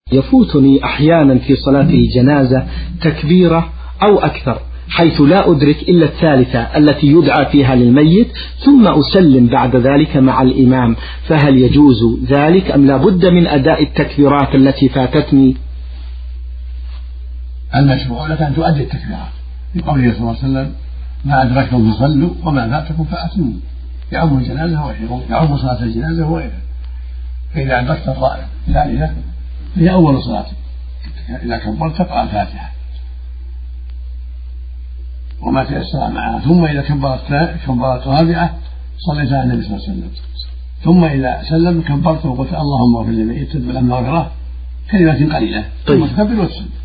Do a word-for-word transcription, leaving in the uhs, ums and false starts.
يفوتني أحيانا في صلاة الجنازة تكبيرة أو أكثر، حيث لا أدرك إلا الثالثة التي يدعى فيها للميت، ثم أسلم بعد ذلك مع الإمام، فهل يجوز ذلك أم لا بد من أداء التكبيرات التي فاتتني؟ المشروع لك أن تؤدي التكبيرات لقوله صلى الله عليه وسلم: ما أدركتم فصلوا وما فاتكم فأتموا. يعم الجنازة وغيره، يعم صلاة الجنازة وغيره. فإذا أدركت الثالثة هي أول صلاة، إذا كبرت تقرأ الفاتحة وما تيسر معها، ثم إذا كبرت كبرت رابعة صليت على النبي صلى الله عليه وسلم، ثم إذا سلم كبرت وقلت اللهم اغفر لميت ولم نغفره كلمات قليلة، ثم تكبر وتسلم.